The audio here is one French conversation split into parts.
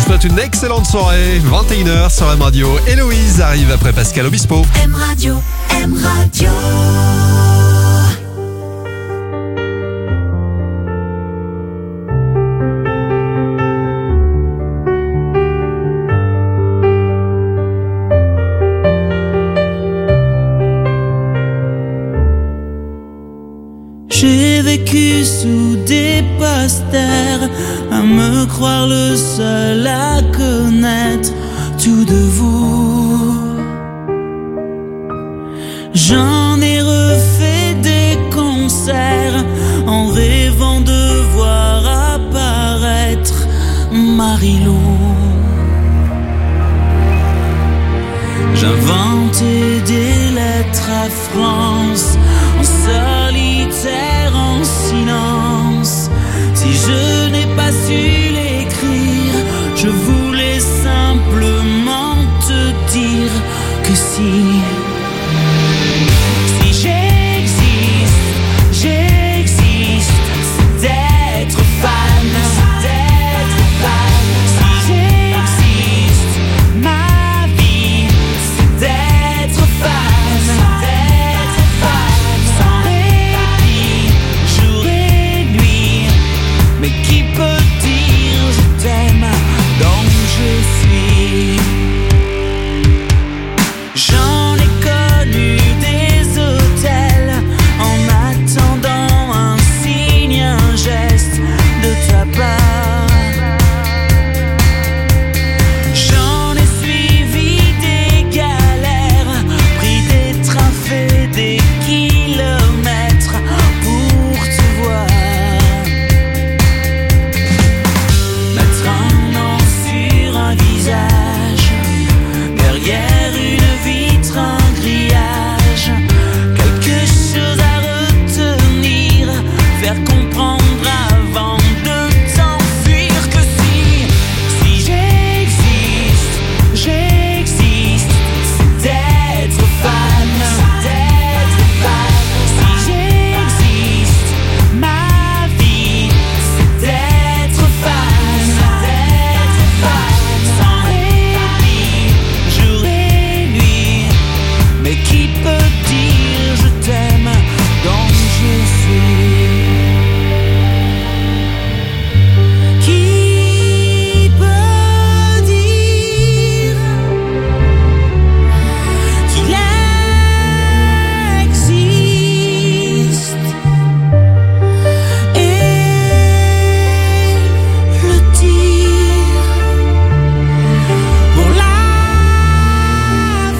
souhaite une excellente soirée. 21h sur M Radio. Héloïse arrive après Pascal Obispo. M Radio, M Radio. J'ai vécu sous des posters, à me croire le seul à connaître tout de vous. J'en ai refait des concerts, en rêvant de voir apparaître Marilou. J'inventais des lettres à France, en solitaire, en silence. Si je n'ai pas su l'écrire, je voulais simplement te dire que si j'existe, j'existe, c'est d'être fan, c'est d'être fan. Si j'existe, ma vie, c'est d'être fan, c'est d'être fan. Sans répit, jour et nuit, mais qui peut dire je t'aime, donc je suis. J'en ai connu des hôtels, en attendant un signe, un geste de ta part. J'en ai suivi des galères, pris des trains, fait des kilomètres pour te voir. Mettre un nom sur un visage, derrière une vitre, un grillage, quelque chose à retenir, faire comprendre avant de t'enfuir que si j'existe, j'existe, c'est d'être fan, c'est d'être fan. Si j'existe, ma vie, c'est d'être fan, c'est d'être fan. Sans répit, jour et nuit, mais qui peut dire je t'aime, donc je suis. Qui peut dire qu'il existe et le dire pour la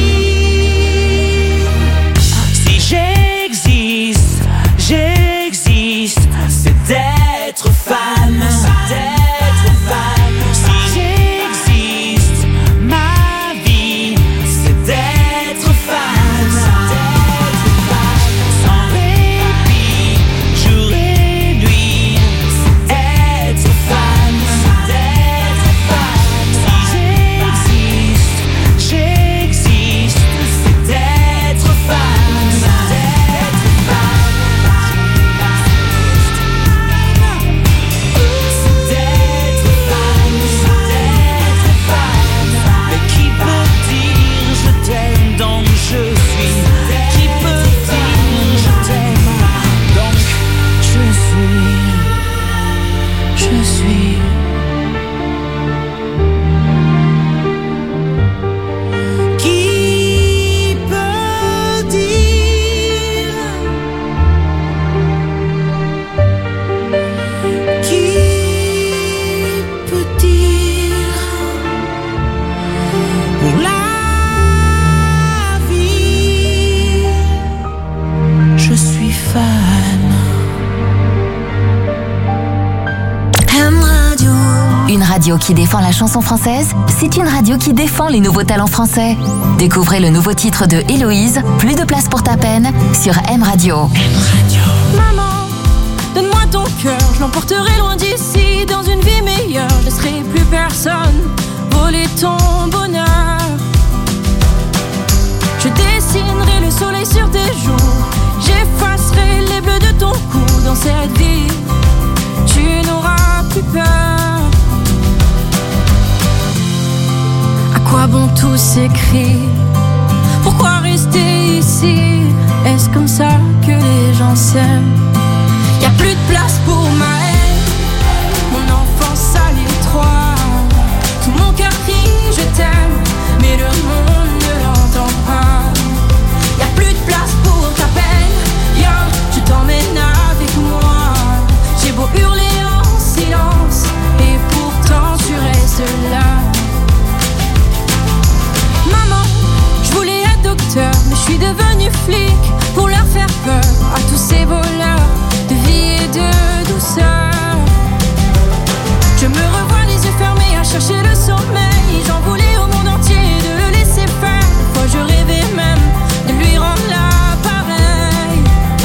vie. Si j'existe, j'existe, c'est d'être fan, c'est d'être fan. Si j'existe, ma vie, c'est d'être fan, c'est d'être fan. Sans répit, jour et nuit, c'est être fan, c'est d'être fan. Si j'existe, j'existe, c'est d'être fan, c'est d'être fan. C'est d'être fan, c'est d'être fan. Mais qui peut dire je t'aime, donc je suis. Qui peut dire je t'aime, donc je suis. Je suis. Qui peut dire? Qui peut dire pour la vie, je suis fan. M Radio. Une radio qui défend la chanson française, c'est une radio qui défend les nouveaux talents français. Découvrez le nouveau titre de Héloïse, Plus de place pour ta peine, sur M Radio. Maman, donne-moi ton cœur, je l'emporterai loin d'ici, dans une vie meilleure. Je laisserai plus personne voler ton bonheur. Je dessinerai le soleil sur tes joues, j'effacerai les bleus de ton cou. Dans cette vie, tu n'auras plus peur. quoi bon tous ces cris? Pourquoi rester ici? Est-ce comme ça que les gens s'aiment? Y'a plus de place pour ma haine. Mon enfance à l'étroit. Tout mon cœur crie je t'aime, mais le monde ne l'entend pas. Y'a plus de place pour ta peine. Viens, je t'emmène avec moi. J'ai beau hurler en silence, et pourtant tu restes là. Maman, je voulais être docteur, mais je suis devenue flic pour leur faire peur à tous ces voleurs de vie et de douceur. Je me revois les yeux fermés à chercher le sommeil. J'en voulais au monde entier de le laisser faire. Parfois je rêvais même de lui rendre l'appareil.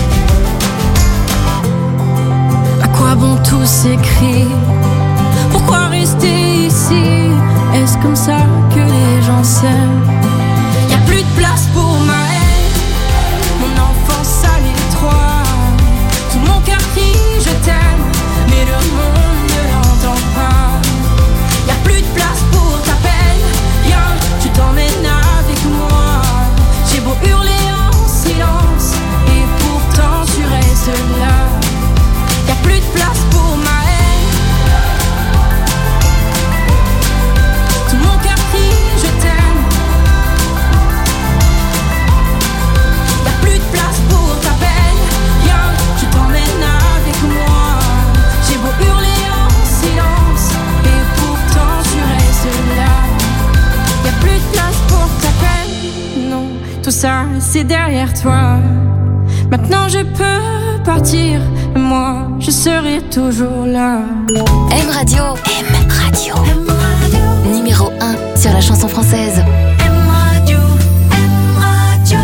À quoi bon tous ces cris? Pourquoi rester ici? Est-ce comme ça que les gens s'aiment? Y'a plus de place pour ma haine. Mon enfance à l'étroit. Tout mon cœur crie je t'aime, mais le monde ne l'entend pas. Y'a plus de place pour ta peine. Viens, je t'emmène avec moi. J'ai beau hurler en silence, et pourtant tu restes là. Y'a plus de place pour ma haine. Tout mon cœur crie je t'aime. Y'a plus de place pour ta peine. Viens, je t'emmène avec moi. J'ai beau hurler en silence, et pourtant tu restes là. Y'a plus de place pour ta peine. Non, tout ça c'est derrière toi. Maintenant je peux partir, et moi je serai toujours là. M Radio. M Radio. Numéro 1 sur la chanson française. M Radio, M Radio.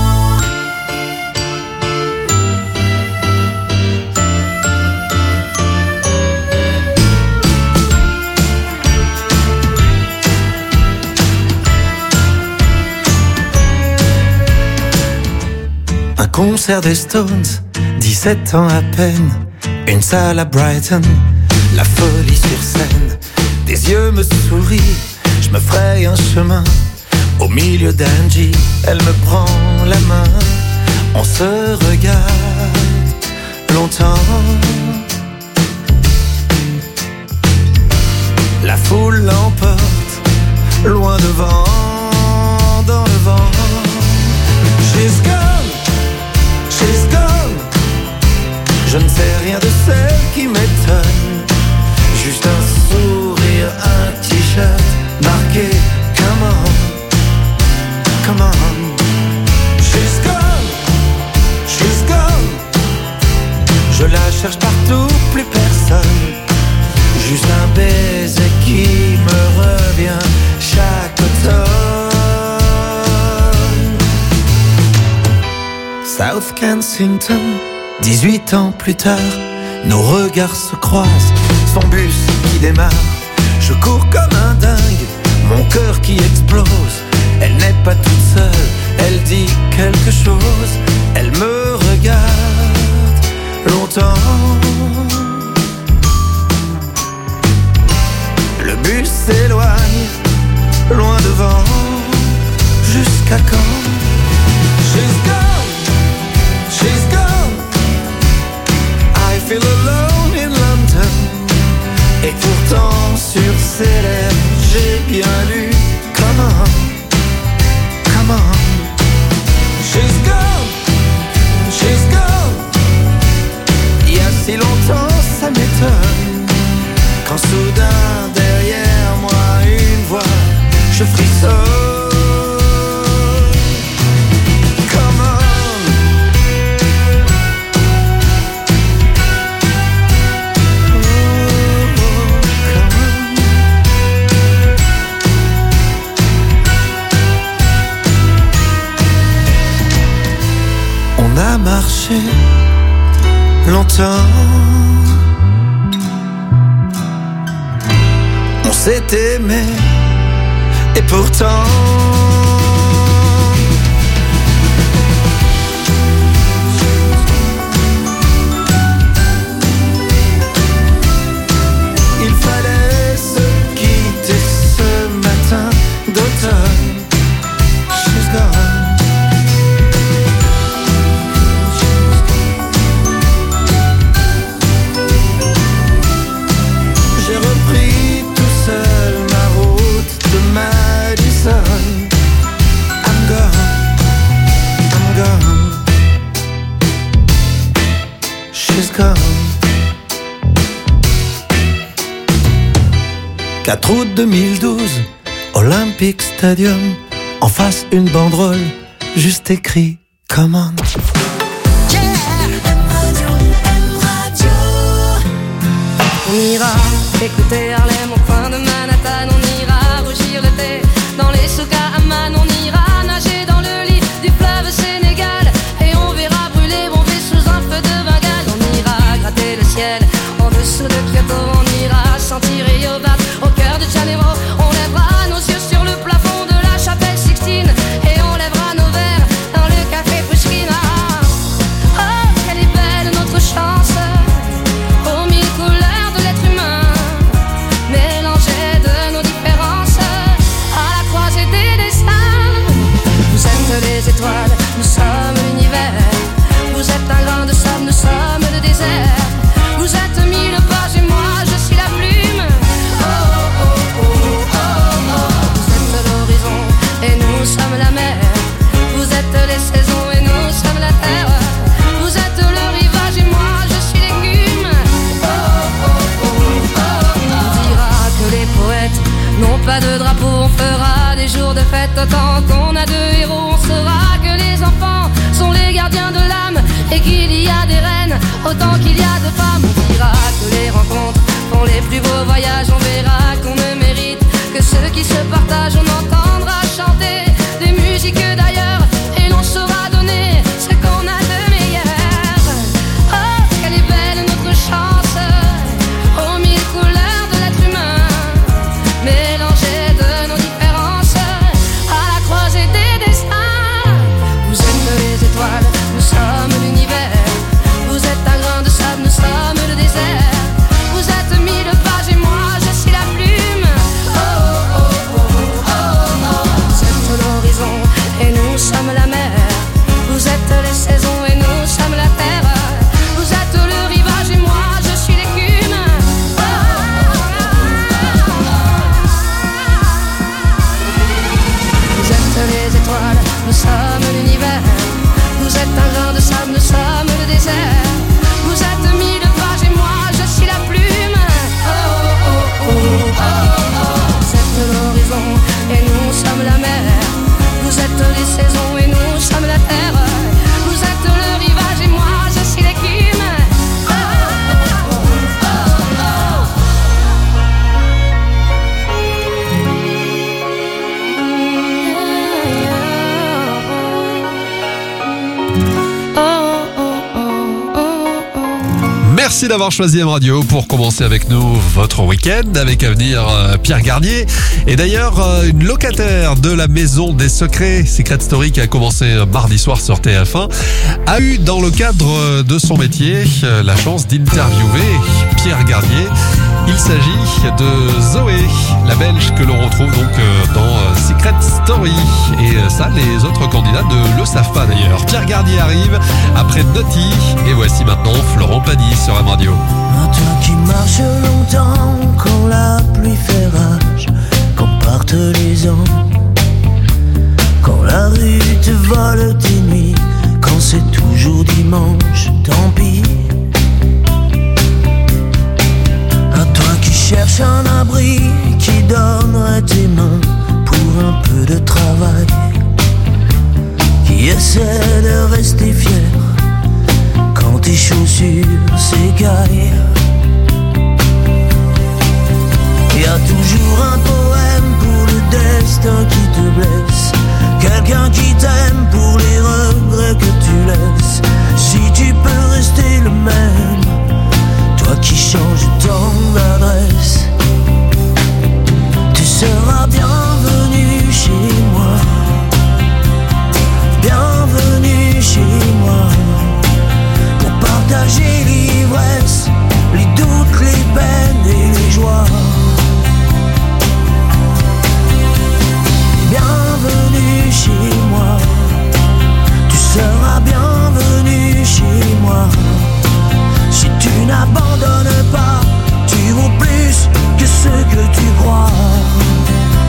Un concert des Stones, 17 ans à peine. Une salle à Brighton, la folie sur scène. Des yeux me sourient, je me fraye un chemin. Au milieu d'Angie, elle me prend la main. On se regarde longtemps. La foule l'emporte, loin devant, dans le vent. She's gone, she's gone. Je ne sais rien de celle qui m'étonne. Juste un sourire, un t-shirt marqué come on, come on. She's gone, she's gone. Je la cherche partout, plus personne. Juste un baiser qui me revient chaque automne. South Kensington, 18 ans plus tard, nos regards se croisent, son bus qui démarre. Je cours comme un dingue, mon cœur qui explose. Elle n'est pas toute seule, elle dit quelque chose. Elle me regarde longtemps. Le bus s'éloigne, loin devant. Jusqu'à quand? She's gone, she's gone. I feel alone in London. Et pourtant sur ses lèvres j'ai bien lu come on, come on. She's gone, she's gone. Il y a si longtemps ça m'étonne. Quand soudain derrière moi une voix, je frissonne. A marché longtemps, on s'est aimé et pourtant il fallait se quitter ce matin d'automne. 4 août 2012, Olympic Stadium, en face une banderole, juste écrit commande. On ira écouter Harlem au coin de Manhattan. On ira rougir le thé dans les souks à Amman. On ira nager dans le lit du fleuve Sénégal. Et on verra brûler bombé sous un feu de Bengale. On ira gratter le ciel en dessous de Kyoto. On ira sentir Yobat au cœur de Janeiro. On lèvera nos yeux sur le plafond de la chapelle Sixtine. Et on lèvera nos verres dans le café Pushkin. Oh, quelle est belle notre chance, aux mille couleurs de l'être humain, mélangées de nos différences, à la croisée des destins. Vous êtes les étoiles, nous sommes l'univers. Vous êtes un grain de sable, nous sommes le désert. Vous êtes mille pages et moi je suis la plume. Oh, oh, oh, oh, oh. Vous êtes l'horizon et nous sommes la mer. Vous êtes les saisons et nous sommes la terre. Vous êtes le rivage et moi je suis l'écume. Oh, oh, oh, oh, oh. On dira que les poètes n'ont pas de drapeau. On fera des jours de fête autant qu'on a de héros. On saura que les enfants sont les gardiens de l'âme et qu'il y a des reines autant qu'il y a de femmes. On dira que les rencontres font les plus beaux voyages. On verra qu'on ne mérite que ceux qui se partagent. On entendra chanter des musiques d'ailleurs et l'on saura donner ce qu'on a de meilleur. Oh, quelle est belle notre chance, aux mille couleurs de l'être humain, mélangées de nos différences, à la croisée des destins. Vous êtes les étoiles, nous sommes l'univers. Vous êtes un grain de sable, nous sommes le désert. Vous êtes mille pages et moi je suis la plume. Oh, oh, oh, oh, oh. Vous êtes l'horizon et nous sommes la mer. Vous êtes les saisons et nous sommes la terre. Vous êtes le rivage et moi je suis l'écume. Oh, oh, oh, oh. Vous êtes les étoiles, nous sommes l'univers. Vous êtes un grain de sable, nous sommes le désert. Vous êtes mille pages et moi je suis la plume. Oh, oh, oh, oh, oh. Vous êtes l'horizon et nous sommes la mer. Vous êtes les saisons et nous sommes la terre. Vous êtes le rivage et moi je suis l'écume. Oh, oh, oh, oh, Merci d'avoir choisi M Radio pour commencer avec nous votre week-end avec à venir Pierre Garnier. Et d'ailleurs, une locataire de la Maison des Secrets, Secret Story, qui a commencé mardi soir sur TF1, a eu dans le cadre de son métier la chance d'interviewer Pierre Garnier. Il s'agit de Zoé, la Belge que l'on retrouve donc dans Secret Story. Et ça, les autres candidats ne le savent pas d'ailleurs. Pierre Garnier arrive après Naughty. Et voici maintenant Florent Pagny sur M Radio. Toi qui marches longtemps quand la pluie fait rage, quand partent les ans, quand la rue te vole tes nuits, quand c'est toujours dimanche, tant pis. À toi qui cherches un abri, qui donnerait tes mains pour un peu de travail, qui essaie de rester fier quand tes chaussures s'écaillent. Y a toujours un poème pour le destin qui te blesse, quelqu'un qui t'aime pour les regrets que tu laisses. Si tu peux rester le même, toi qui changes tant d'adresse, tu seras bienvenu chez moi, bienvenue chez moi, pour partager l'ivresse, les doutes, les peines et les joies. Bienvenue chez moi, tu seras bienvenu chez moi. Si tu n'abandonnes pas, tu vaux plus que ce que tu crois.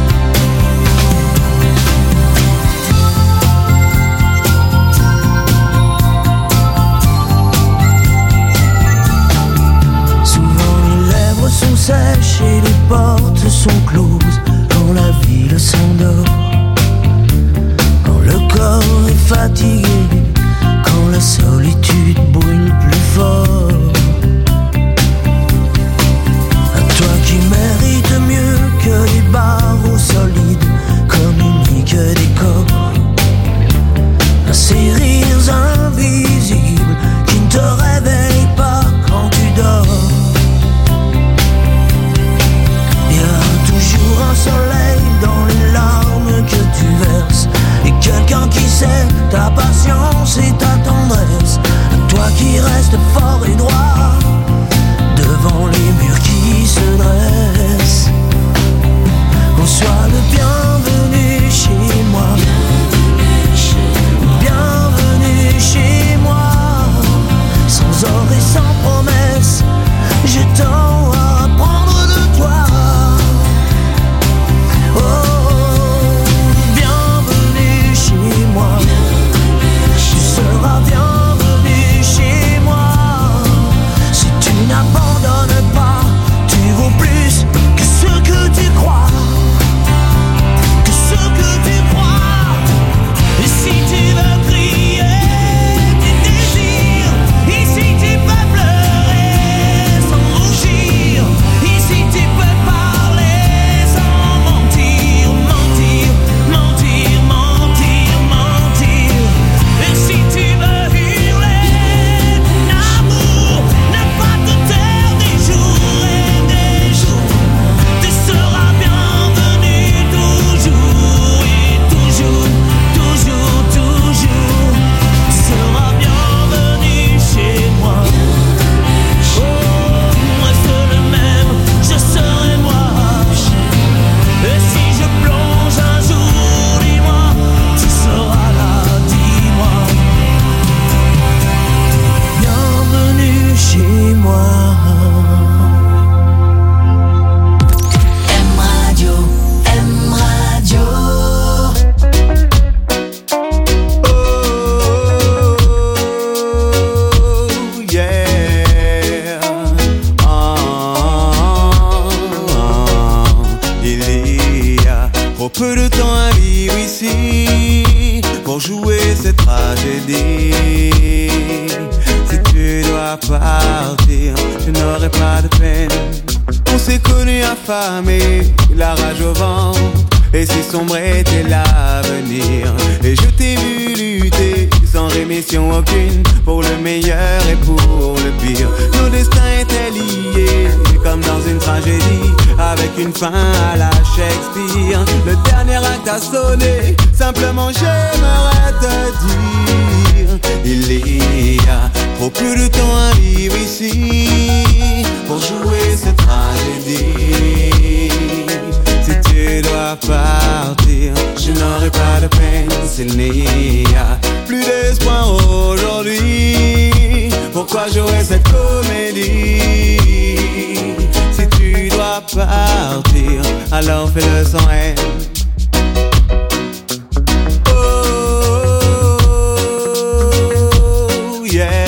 trop peu de temps à vivre ici pour jouer cette tragédie. Si tu dois partir, je n'aurai pas de peine. On s'est connus affamés, la rage au ventre, et si sombre était l'avenir. Et je t'ai vu lutter sans rémission aucune, pour le meilleur et pour le pire. Nos destins étaient liés comme dans une tragédie, avec une fin à la Shakespeare. Le dernier acte a sonné, simplement j'aimerais te dire, il y a trop peu de temps à vivre ici pour jouer cette tragédie. Si tu dois partir, je n'aurai pas de peine. S'il n'y a plus d'espoir aujourd'hui, pourquoi jouer cette comédie? Si tu dois partir, alors fais-le sans haine. Oh, yeah.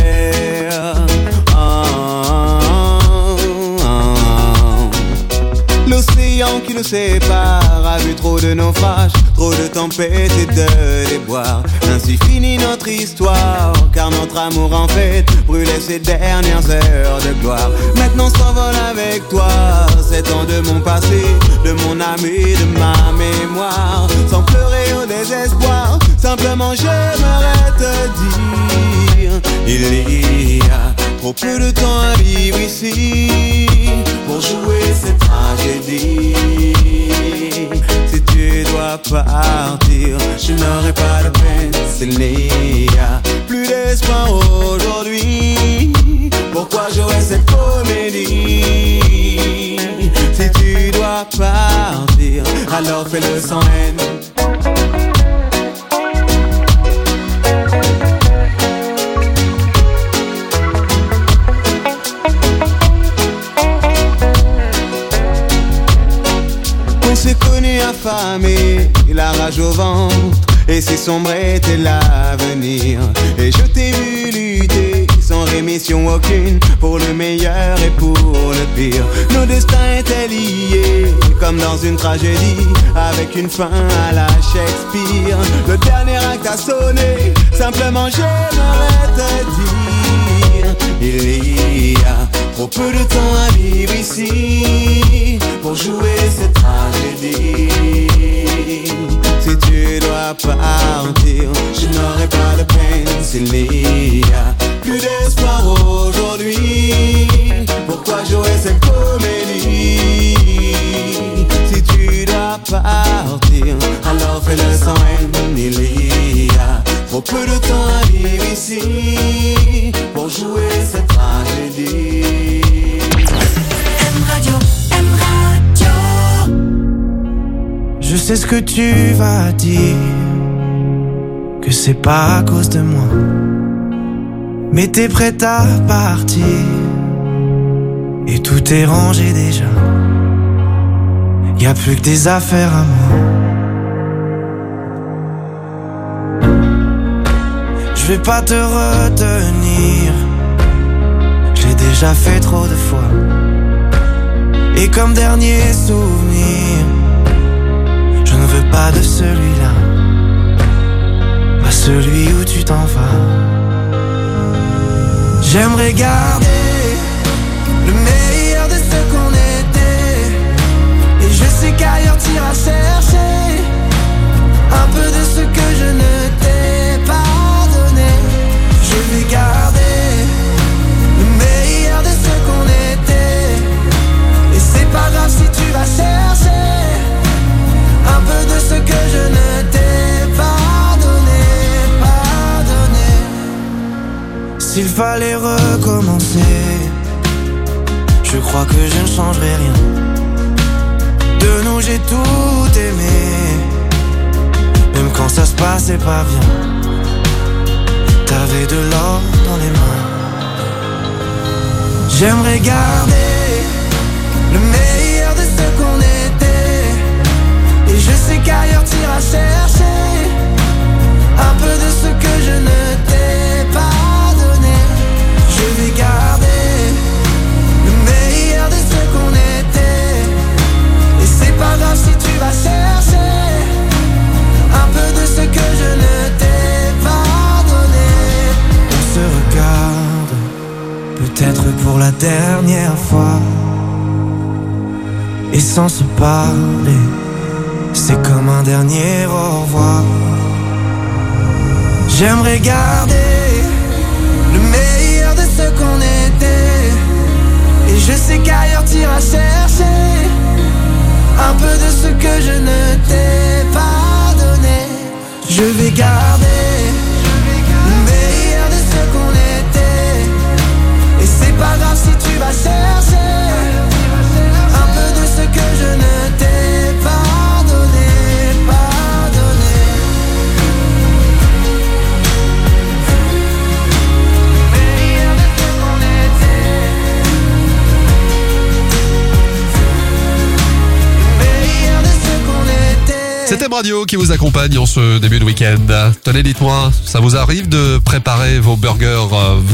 L'océan qui nous sépare a vu trop de naufrages, trop de tempêtes et de déboires. Ainsi finit notre histoire, car notre amour en fait brûlait ses dernières heures de gloire. Maintenant s'envole avec toi 7 ans de mon passé, de mon âme et de ma mémoire. Sans pleurer au désespoir, simplement j'aimerais te dire, il y a trop peu de temps à vivre ici pour jouer cette tragédie. Si tu dois partir, je n'aurai pas de peine. S'il n'y a plus d'espoir aujourd'hui, pourquoi jouer cette comédie? Si tu dois partir, alors fais-le sans haine. On s'est connus affamés, la rage au ventre, et si sombre était l'avenir. Et je t'ai vu lutter sans rémission aucune, pour le meilleur et pour le pire. Nos destins étaient liés comme dans une tragédie, avec une fin à la Shakespeare. Le dernier acte a sonné, simplement j'aimerais te dire, il y a trop peu de temps à vivre ici pour jouer cette tragédie. Si tu dois partir, je n'aurai pas de peine. S'il n'y a plus d'espoir aujourd'hui, pourquoi jouer cette comédie? Si tu dois partir, alors fais-le sans haine. Il y a trop peu de temps à vivre ici pour jouer cette tragédie. M Radio, M Radio. Je sais ce que tu vas dire, que c'est pas à cause de moi, mais t'es prête à partir et tout est rangé déjà. Y'a plus que des affaires à moi. Je vais pas te retenir, j'ai déjà fait trop de fois. Et comme dernier souvenir, je ne veux pas de celui-là, pas celui où tu t'en vas. J'aimerais garder le meilleur de ce qu'on était, et je sais qu'ailleurs t'iras chercher un peu de ce que je ne t'ai pas donné. Je vais garder le meilleur de ce qu'on était, et c'est pas grave si tu vas chercher un peu de ce que je ne t'ai pas donné, pas donné. S'il fallait recommencer, je crois que je ne changerai rien. De nous j'ai tout aimé, même quand ça se passait pas bien. T'avais de l'or dans les mains. J'aimerais garder le meilleur de ce qu'on était, et je sais qu'ailleurs t'iras chercher un peu de ce que je ne t'ai pas donné. Je vais garder le meilleur de ce qu'on était, et c'est pas grave si tu vas chercher sans se parler. C'est comme un dernier au revoir. J'aimerais garder le meilleur de ce qu'on était. Et je sais qu'ailleurs t'iras chercher un peu de ce que je ne t'ai pas donné. Je vais garder le meilleur de ce qu'on était. Et c'est pas grave si tu vas chercher un peu de ce que je ne t'ai pas donné, pas donné. Le meilleur de ce qu'on était. Le meilleur de ce qu'on était. C'est M Radio qui vous accompagne en ce début de week-end. Tenez, dites-moi, ça vous arrive de préparer vos burgers vous-même ?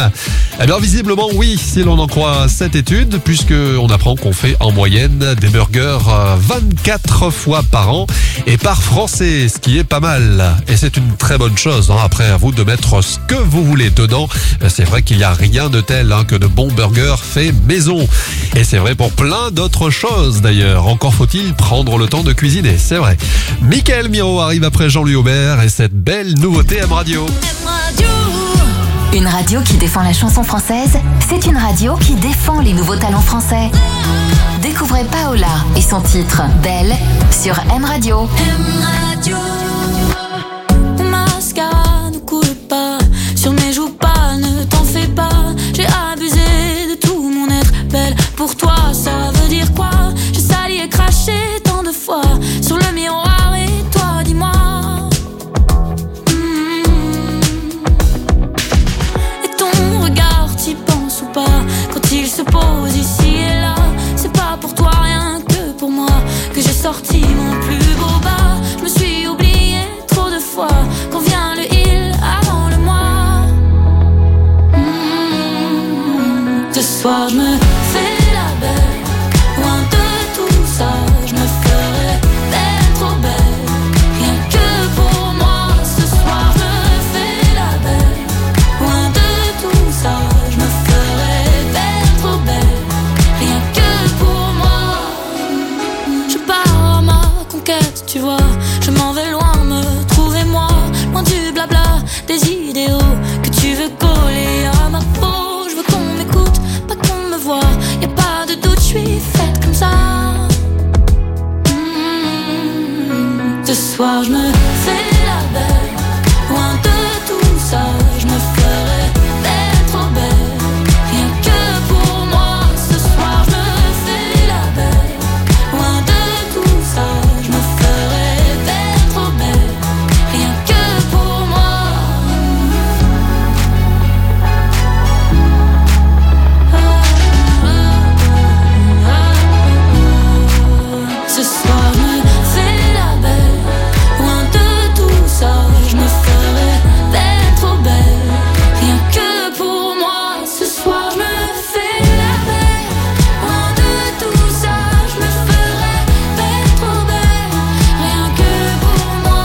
Eh bien, visiblement, oui, si l'on en croit cette étude, puisqu'on apprend qu'on fait en moyenne des burgers 24 fois par an et par Français, ce qui est pas mal. Et c'est une très bonne chose, hein. Après, à vous de mettre ce que vous voulez dedans. C'est vrai qu'il n'y a rien de tel que de bons burgers faits maison. Et c'est vrai pour plein d'autres choses, d'ailleurs. Encore faut-il prendre le temps de cuisiner, c'est vrai. Mickaël Miro arrive après Jean-Louis Aubert et cette belle nouveauté M Radio. Une radio qui défend la chanson française, c'est une radio qui défend les nouveaux talents français. Découvrez Paola et son titre Belle sur M Radio. Mon mascara ne coule pas sur mes joues pâles, ne t'en fais pas. J'ai abusé de tout mon être belle. Pour toi, ça veut dire quoi? J'ai sali et craché tant de fois sur le miroir et toi, dis-moi. Et ton regard, t'y penses ou pas? Quand il se pose ici et là, c'est pas pour toi rien que pour moi que j'ai sorti mon plus beau bas. Je me suis oubliée trop de fois. Quand vient le il avant le moi. Ce soir je me fais la belle, loin de tout ça. Je me ferai belle, trop belle, rien que pour moi. Ce soir je me fais la belle, loin de tout ça. Je me ferai belle, trop belle, rien que pour moi. Je pars à ma conquête, tu vois. Je m'en vais loin, me trouver moi, loin du blabla, des idéaux que tu veux coller à ma peau. Je veux qu'on m'écoute, pas qu'on me voit. Y'a pas de doute, je suis faite comme ça. Ce soir je me fais la belle, loin de tout ça. Je me ferai belle, trop belle, rien que pour moi. Ce soir je me fais la belle, loin de tout ça. Je me ferai belle, trop belle, rien que pour moi. Ce soir je me fais la belle, loin de tout ça. Je me ferai belle, trop belle, rien que pour moi. Ce soir je me fais la belle, loin de tout ça. Je me ferai belle, trop belle, rien que pour moi.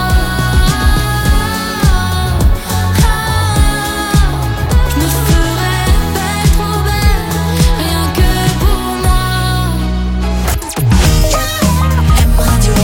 Je me ferai belle, trop belle, rien que pour moi. M Radio.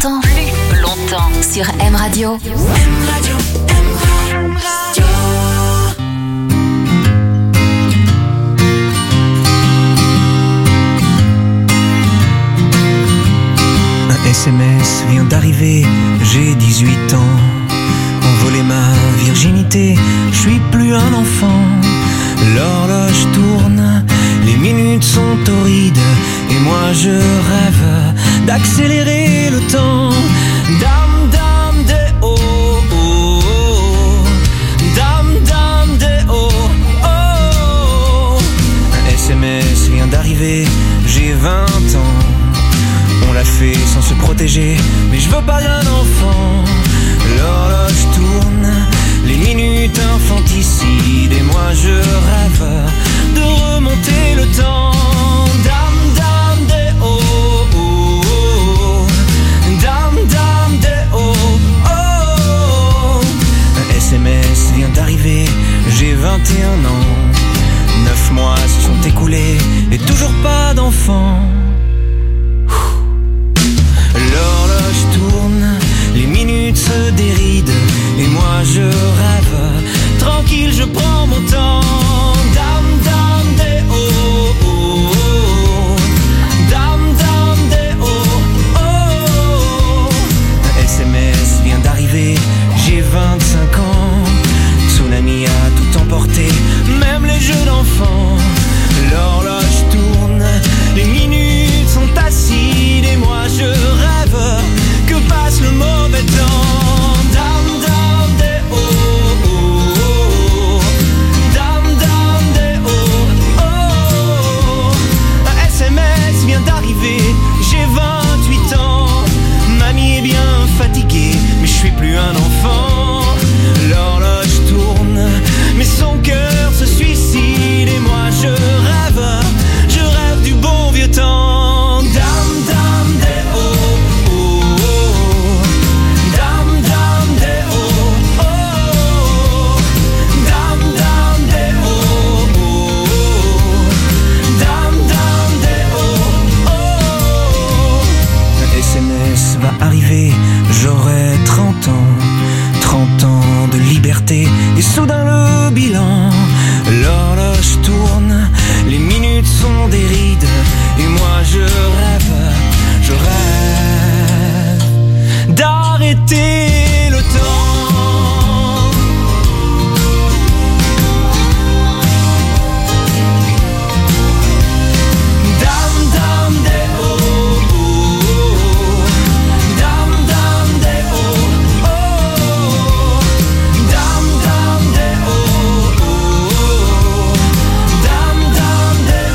longtemps. Plus longtemps. Sur M Radio. M Radio, M Radio. Un SMS vient d'arriver, j'ai 18 ans. On volait ma virginité, je suis plus un enfant. L'horloge tourne, les minutes sont torrides, et moi je rêve d'accélérer le temps. Dame, dame, des oh, oh, oh. Dame, dame, des oh, oh. Un SMS vient d'arriver, j'ai 20 ans. On l'a fait sans se protéger, mais je veux pas d'un enfant. L'horloge tourne, les minutes infanticides, et moi je rêve de remonter le temps. Dame, dame, des oh, oh, oh. Dame, dame, des oh, oh. Un SMS vient d'arriver, j'ai 21 ans. 9 mois se sont écoulés, et toujours pas d'enfant. L'horloge tourne, les minutes se dérident, et moi je rêve, tranquille je prends mon temps. Dame, dame, des oh, oh, oh. Dame, dame, des oh, oh. Un SMS vient d'arriver, j'ai 25 ans. Tsunami a tout emporté, même les jeux d'enfants. L'horloge tourne, les minutes sont acides, et moi je rêve que passe le mauvais temps. Dame, dame, des oh, oh, oh. Dame, dame, des oh, oh. Un SMS vient d'arriver, j'ai 28 ans. Mamie est bien fatiguée, mais je suis plus un enfant. L'horloge tourne, mais son cœur se suicide, et moi je rêve du bon vieux temps. Dame, dame, des oh, oh, oh. Dame, dame, des oh, oh. Dame, dame, des oh, oh. Dame, dame, des oh, oh. Un SMS va arriver, j'aurai 30 ans. 30 ans de liberté, et soudain le bilan. L'horloge tourne, les minutes sont des rides, et moi je rêve d'arrêter le temps. Dame, dame, des oh, oh, oh. Dame, dame, des oh, oh. Dame, dame, des oh, oh. Dame, dame, des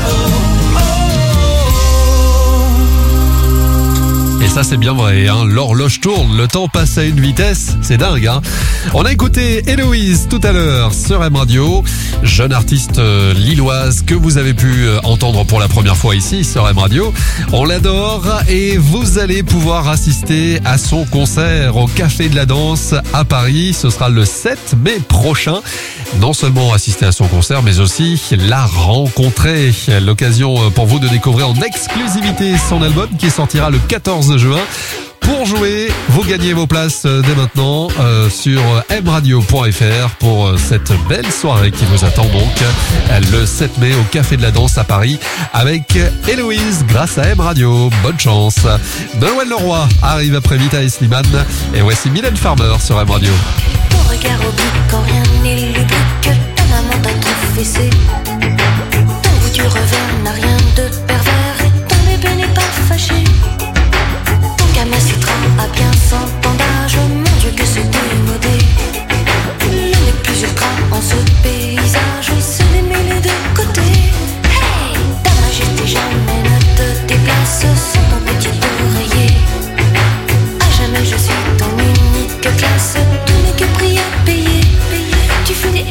oh, oh. Et ça c'est bien vrai, hein. L'horloge tourne, le temps passe à une vitesse, c'est dingue, hein. On a écouté Héloïse tout à l'heure sur M Radio, jeune artiste lilloise que vous avez pu entendre pour la première fois ici sur M Radio. On l'adore, et vous allez pouvoir assister à son concert au Café de la Danse à Paris. Ce sera le 7 mai prochain. Non seulement assister à son concert, mais aussi la rencontrer. L'occasion pour vous de découvrir en exclusivité son album qui sortira le 14 juin. Pour jouer, vous gagnez vos places dès maintenant sur mradio.fr pour cette belle soirée qui vous attend donc le 7 mai au Café de la Danse à Paris avec Héloïse grâce à M Radio. Bonne chance. Noël Leroy arrive après Vita et Slimane, et voici Mylène Farmer sur M Radio. Ton regard oblique quand rien n'est lubrique, ta maman t'a trop fessé. Ton goût du revers n'a rien de pervers, et ton bébé n'est pas fâché. Ton gamin citron a bien 100 ans d'âge, mon Dieu que c'est démodé. Le n'est plus ultra en ce paysage, se démêler de côté. Hey, ta majesté jamais ne te déplace sans ton petit oreiller. À jamais je suis ton unique classe, tout n'est que prix à payer. Tu fais des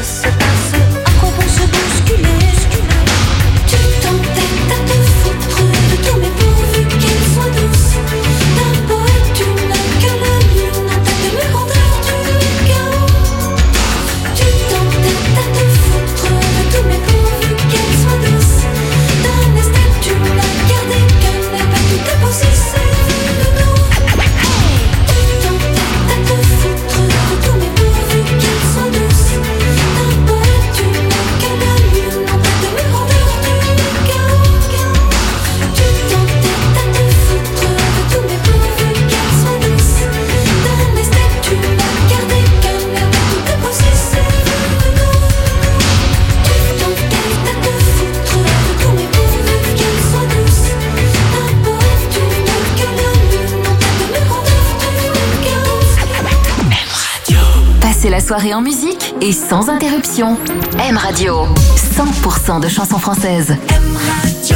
se passe. À quoi bon se bousculer? Tu t'entêtes à te foutre de tout, mais pourvu qu'elle soit douce. Ta peau est une que la lune en tête de grandeur du chaos. Tu t'entêtes à te foutre de tout, mais pourvu qu'elle soit douce. D'un esthète, tu n'as gardé qu'un air, pas tout est possible, c'est de nous. Tu t'entêtes à te foutre de tout, mais pourvu qu'elle soit douce. Ta peau est une que la lune en tête de grandeur du chaos. Tu t'entêtes à te foutre de tout, mais pourvu qu'elle soit douce. D'un esthète, tu n'as gardé qu'un air, pas tout est possible, c'est de nous. Tu t'entêtes à te foutre de tout, mais pourvu qu'elle soit douce. Ta peau est une que la lune en tête de grandeur du chaos. Passez la soirée en musique et sans interruption. M Radio, 100% de chansons françaises. M Radio.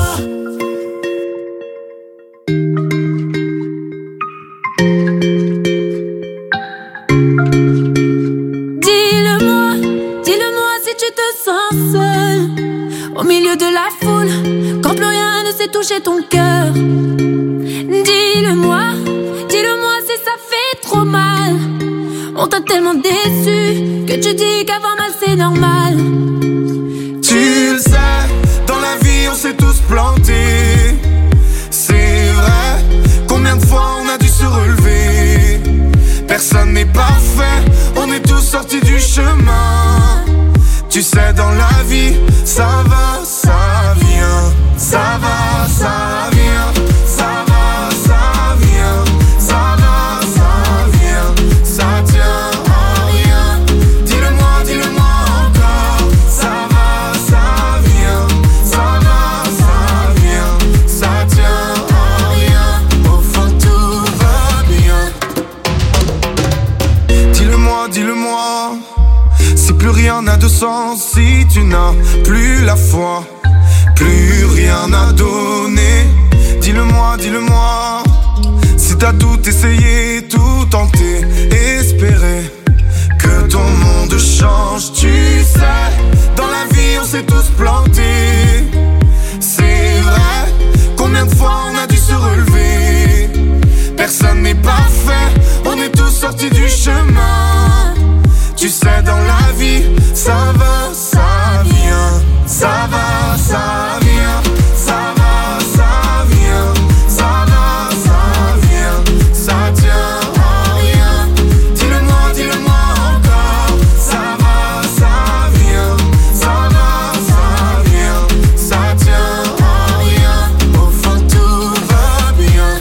Dis-le-moi si tu te sens seul au milieu de la foule, quand plus rien ne sait toucher ton cœur. Dis-le-moi si ça fait trop mal. On t'a tellement déçu que tu dis qu'avoir mal c'est normal. Tu le sais, dans la vie on s'est tous plantés. C'est vrai, combien de fois on a dû se relever. Personne n'est parfait, on est tous sortis du chemin. Tu sais, dans la vie, ça va, ça vient. Ça va, ça vient. Ça va, ça vient. Ça va, ça vient. Ça tient à rien. Dis-le-moi encore. Ça va, ça vient. Ça va, ça vient. Ça tient à rien. Au fond, tout va bien. Dis-le-moi. Si plus rien n'a de sens, si tu n'as plus la foi, plus rien à donner. Dis-le-moi. Si t'as tout essayé, tout tenté, espéré que ton monde change. Tu sais, dans la vie on s'est tous plantés. C'est vrai, combien de fois on a dû se relever. Personne n'est parfait, on est tous sortis du chemin. Tu sais, dans la vie, ça va, ça vient. Ça va, ça vient. Ça va, ça vient. Ça va, ça vient. Ça tient à rien. Dis-le-moi encore. Ça va, ça vient. Ça va, ça vient. Ça tient à rien. Au fond, tout va bien.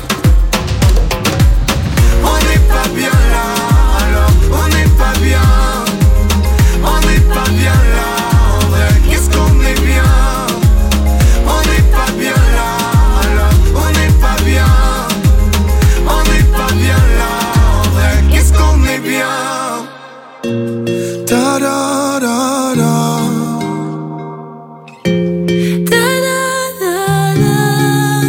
On n'est pas bien là, alors on n'est pas bien. On n'est pas bien là, en vrai, qu'est-ce qu'on est bien. On n'est pas bien là, alors on n'est pas bien. On n'est pas bien là, en vrai, qu'est-ce qu'on est bien. Da da da da. Da da da da.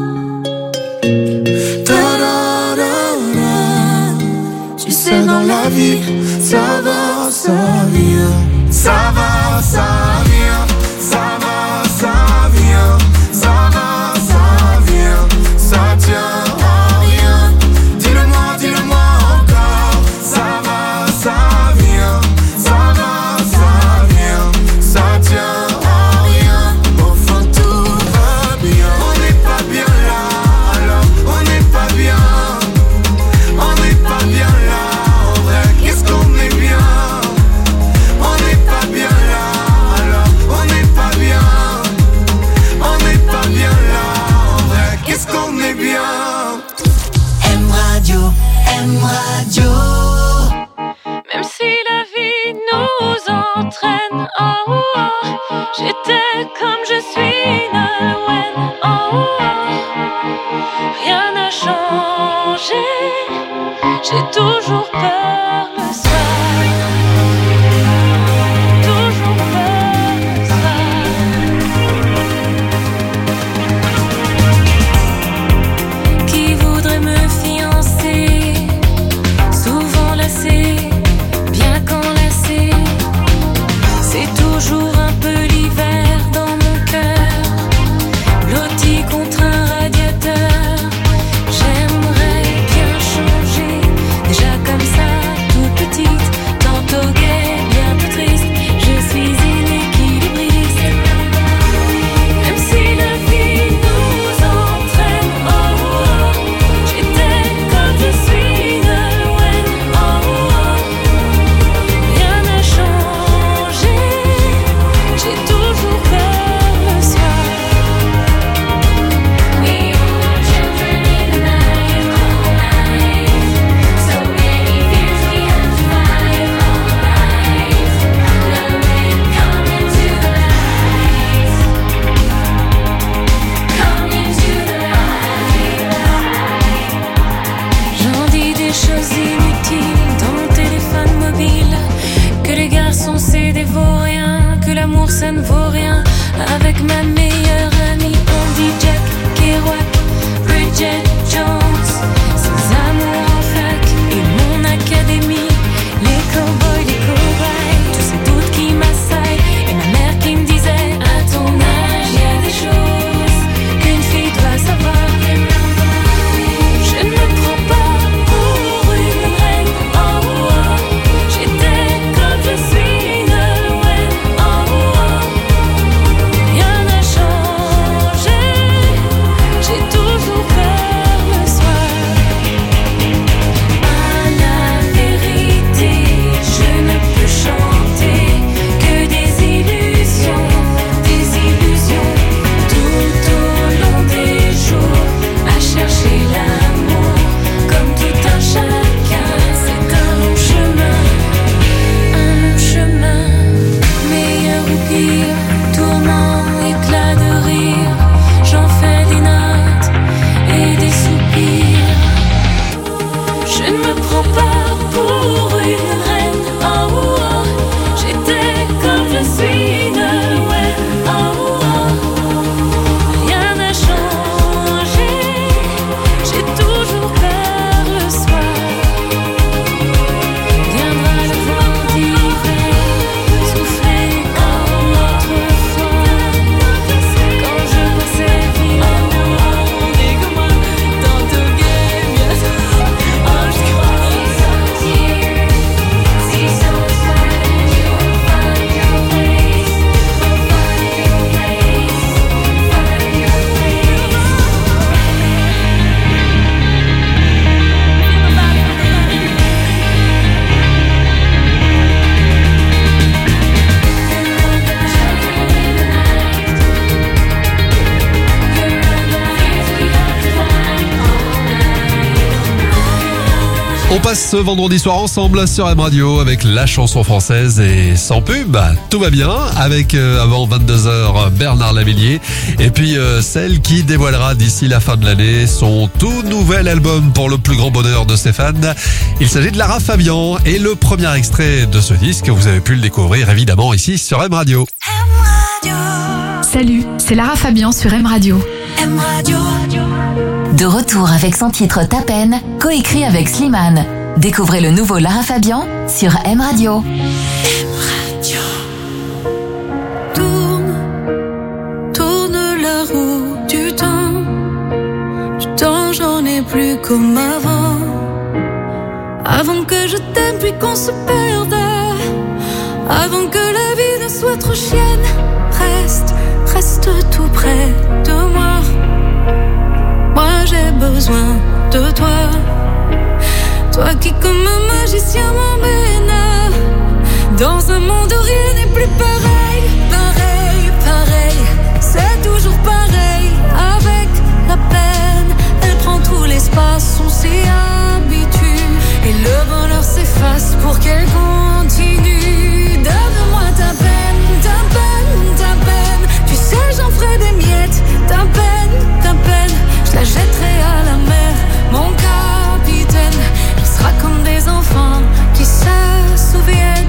Da da da da. Tu sais, dans la vie, ça va, ça vient. Ça va, ça vient. Ça va, ça vient. Ça va, ça vient. Ça tient à rien. Dis-le-moi encore. Ça va, ça vient. Ça va, ça vient. Ça tient à rien. Au fond, tout va bien. On n'est pas bien là, alors on n'est pas bien. On n'est pas bien là, en vrai, qu'est-ce qu'on est bien. On n'est pas bien là, alors on n'est pas bien. On n'est pas bien là, en vrai, qu'est-ce qu'on est bien. M Radio, M Radio. Même si la vie nous entraîne, oh, oh, j'étais comme je suis, Nolwenn, oh, oh, rien n'a changé, j'ai toujours peur le soir, toujours peur le soir. Qui voudrait me fiancer, souvent lassé, bien qu'enlacé, l'amour ça ne vaut rien. Avec ma meilleure amie, on dit Jack Kerouac, Bridget Jones. Ses amours en fac et mon académie. Les cowboys, les cobayes, tous ces doutes qui m'assaillent. Et ma mère qui me disait, à ton âge, y a des choses qu'une fille doit savoir. Je ne me prends pas pour une reine, oh oh. J'étais comme je suis une reine, oh oh. Rien n'a changé, j'ai toujours peur le soir. À la vérité, je ne peux chanter que des illusions tout au long des jours, à chercher l'amour comme tout un chacun. C'est un long chemin, meilleur ou pire, tourment, éclat de rire. J'en fais des notes et des soupirs. Je ne me prends pas pour une reine, oh oh. J'étais comme je suis une reine, oh oh. Rien n'a changé, j'ai toujours peur le soir. Viendra le vent d'hiver, souffler comme autrefois. Quand je pensais vivre, on est comme moi, dans tout game, yes. Oh, je crois. On passe ce vendredi soir ensemble sur M Radio avec la chanson française et sans pub, tout va bien avec avant 22h Bernard Lavilliers et puis celle qui dévoilera d'ici la fin de l'année son tout nouvel album pour le plus grand bonheur de ses fans. Il s'agit de Lara Fabian et le premier extrait de ce disque, vous avez pu le découvrir évidemment ici sur M Radio. Salut, c'est Lara Fabian sur M Radio. M Radio. De retour avec son titre Ta peine, coécrit avec Slimane. Découvrez le nouveau Lara Fabian sur M Radio. Tourne la roue du temps. Du temps, j'en ai plus comme avant. Avant que je t'aime puis qu'on se perde. Avant que la vie ne soit trop chienne. Reste tout près de moi. Moi j'ai besoin de toi. Toi qui comme un magicien m'emmène dans un monde où rien n'est plus pareil. Pareil, c'est toujours pareil. Avec la peine, elle prend tout l'espace. On s'y habitue et le bonheur s'efface pour qu'elle continue. Donne-moi ta peine. Tu sais j'en ferai des miettes. Ta peine, je la jetterai à la mer. Mon capitaine, il sera comme des enfants qui se souviennent.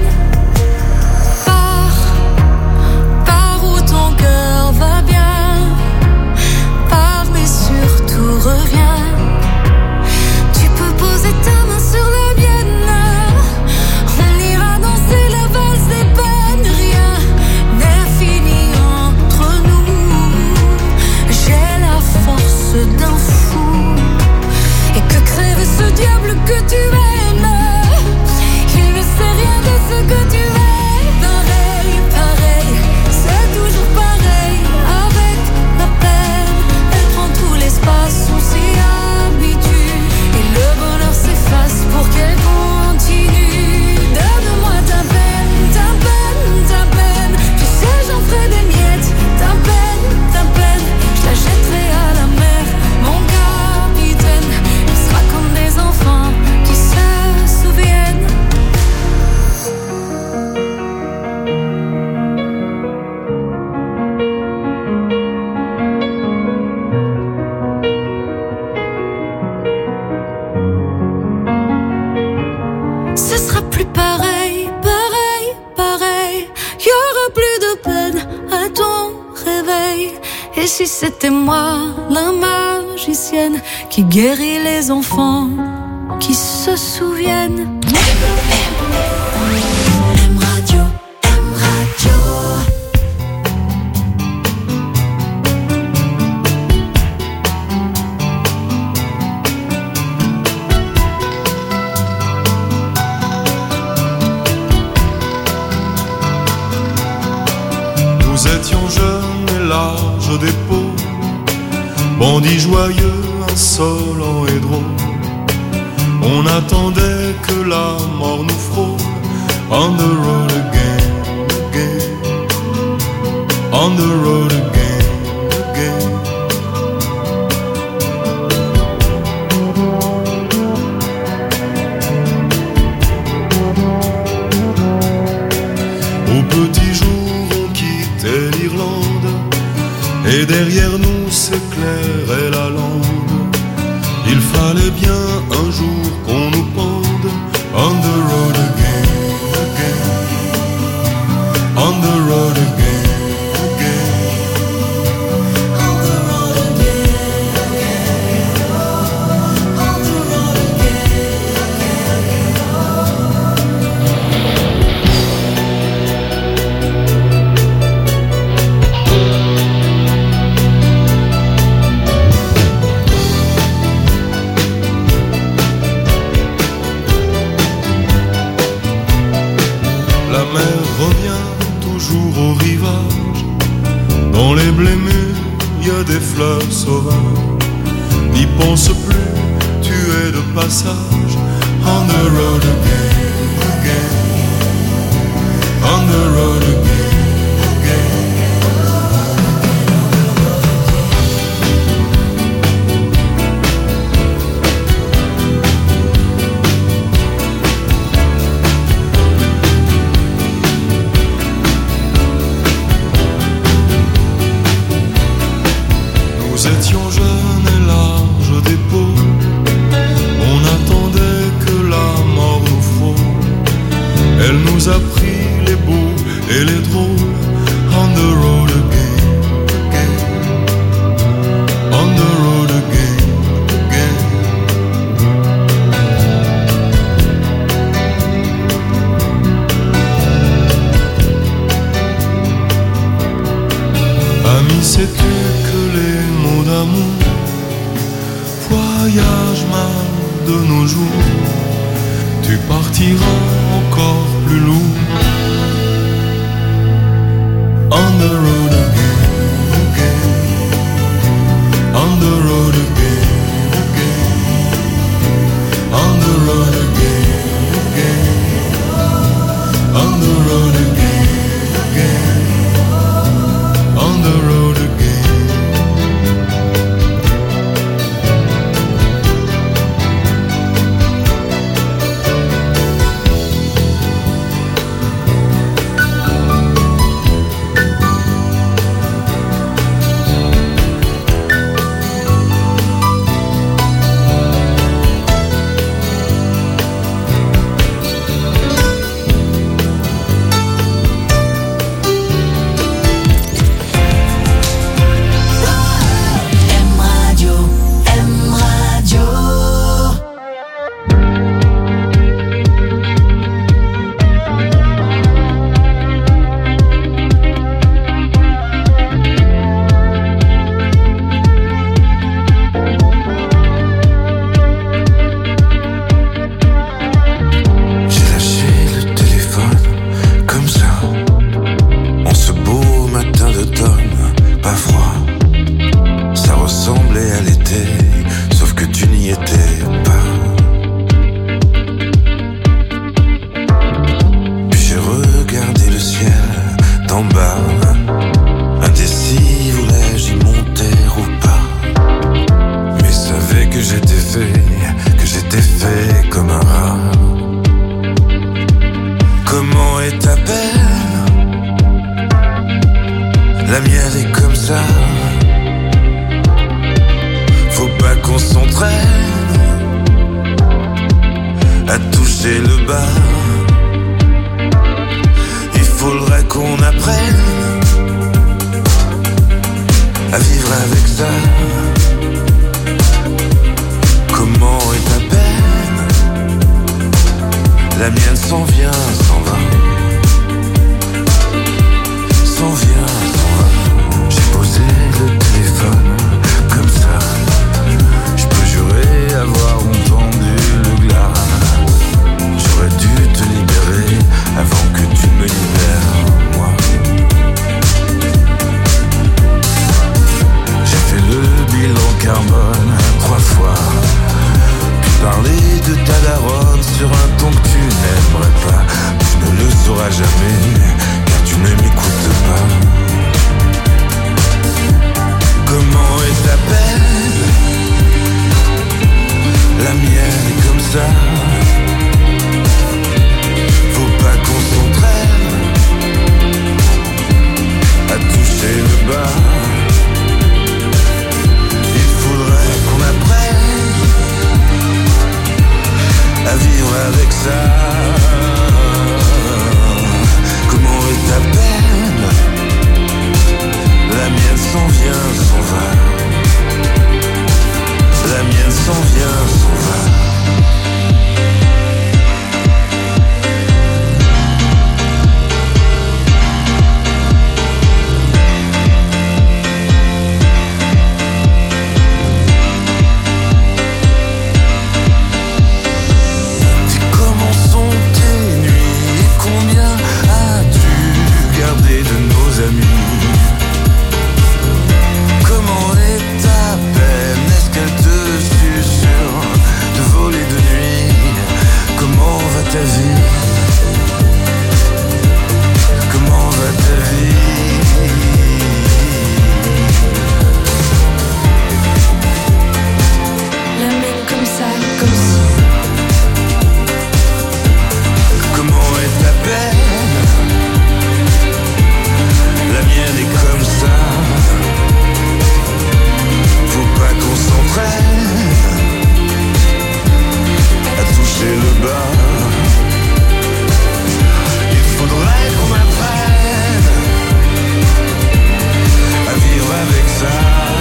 Pars où ton cœur va bien. Pars mais surtout reviens. Tu peux poser ta main sur la mienne. On si c'était moi, la magicienne, qui guérit les enfants, qui se souviennent. M Radio, M Radio. Nous étions jeunes et larges d'épaules, bandits joyeux, insolents et drôles. On attendait que la mort nous frôle. On the road again, again. On the road again, again. Au petit jour on quittait l'Irlande, et derrière nous s'éclairait la lande. Il fallait bien un jour qu'on nous pende. On the road again, again. On the road again, again. On the road again, again. On the road La mer revient toujours au rivage. Dans les blés mûrs, y a des fleurs sauvages. N'y pense plus, tu es de passage. On the road again, again. On the road again, again. Nous étions jeunes et larges d'épaules. On attendait que la mort nous frôle. Elle nous a pris les beaux et les drôles. On the road again, again. On the road again, again. Ami, sais-tu que les mots d'amour voyagent mal de nos jours? Tu partiras encore plus lourd. On the road again, again. On the road again, again. On the road again, again. On the road again, again. On the road again. M Radio, M Radio. J'ai lâché le téléphone comme ça, en ce beau matin d'automne, pas froid. Ça ressemblait à l'été, sauf que tu n'y étais pas. Puis j'ai regardé le ciel d'en bas, indécis, voulais-je y monter ou pas. Mais savais que j'étais fait comme un rat. Comment est ta peine? La mienne est comme ça. Faut pas qu'on s'entraîne à toucher le bas. Il faudrait qu'on apprenne à vivre m'aimeras jamais, car tu ne m'écoutes pas. Comment est ta peine? La mienne est comme ça. Faut pas qu'on s'entraîne à toucher le bas. Il faudrait qu'on apprenne à vivre avec ça. Comment est ta peine? La mienne s'en vient, s'en va. La mienne s'en vient, s'en va. Comment sont tes nuits et combien as-tu gardé de nos amis? Comment est ta peine? Est-ce qu'elle te susurre de voler de nuit? Comment va ta vie? Comment va ta vie? La mienne comme ça, comme si. Comment est ta peine? La mienne est comme ça. Faut pas qu'on s'entraîne à toucher le bas. Il faudrait qu'on apprenne à vivre avec ça.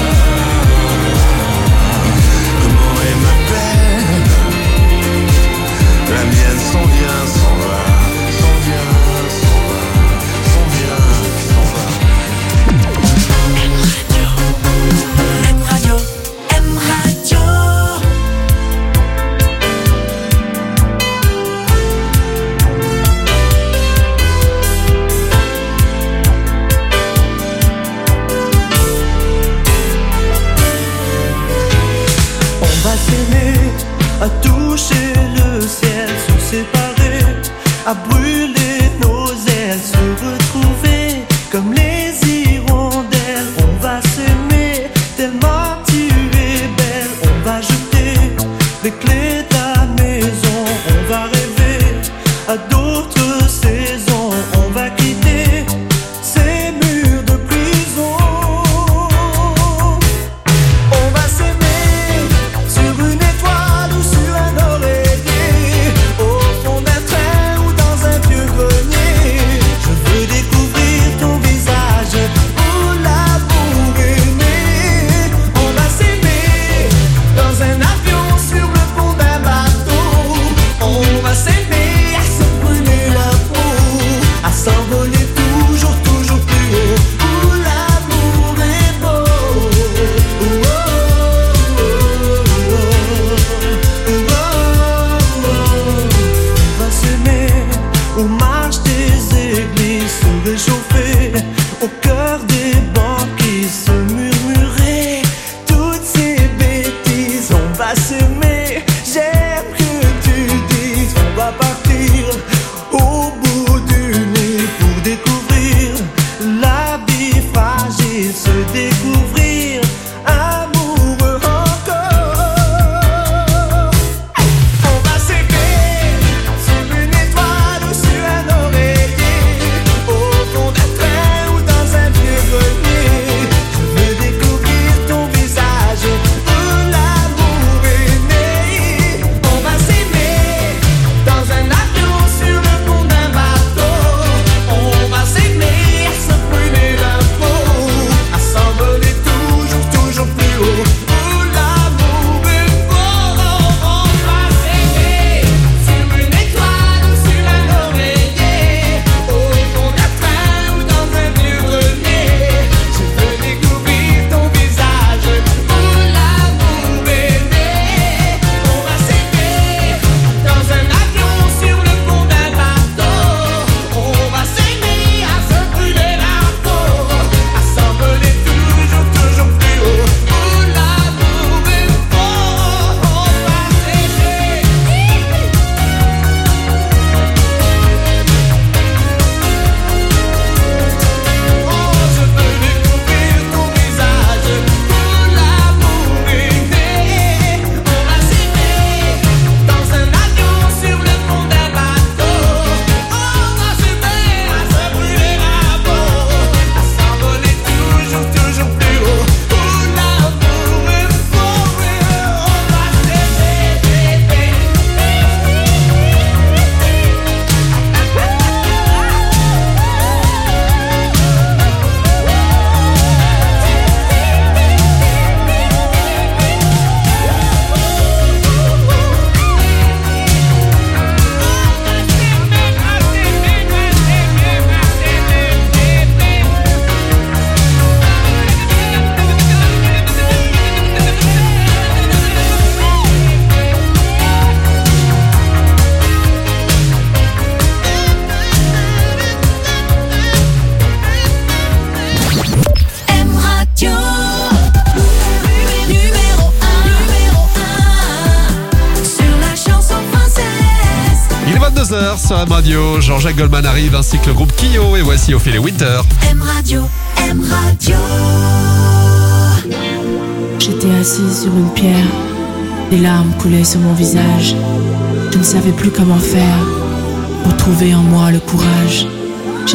Comment est ma peine? La mienne s'en vient, s'en va, s'en vient, s'en va, s'en vient, s'en va. M Radio, M Radio. On va s'aimer, à toucher le ciel, se séparer, à brûler nos ailes, se retrouver comme les hirondelles. On va s'aimer tellement tu es belle. On va jeter les clés de la maison. On va rêver à d'autres saisons. On va quitter ces murs de prison. On va s'aimer sur une étoile ou sur un oreiller, au fond d'un train ou dans un vieux grenier. Je veux découvrir ton visage où l'amour est né. On va s'aimer dans un avion, sur le pont d'un bateau. On va s'aimer à se brûler la peau, à s'envoler toujours, toujours plus haut, où l'amour est beau. On va s'aimer où marchent des églises, se réchauffer au cœur des banquises, se murmurer toutes ces bêtises. On va s'aimer, j'aime que tu dises. On va partir au bout du nid pour découvrir la vie fragile, se découvrir amoureux encore. On va s'aimer sur une étoile ou sur un oreiller, au fond 22h sur M Radio. Jean-Jacques Goldman arrive ainsi que le groupe Kyo et voici Ophélie Winter. M Radio, M Radio. J'étais assise sur une pierre, des larmes coulaient sur mon visage. Je ne savais plus comment faire pour trouver en moi le courage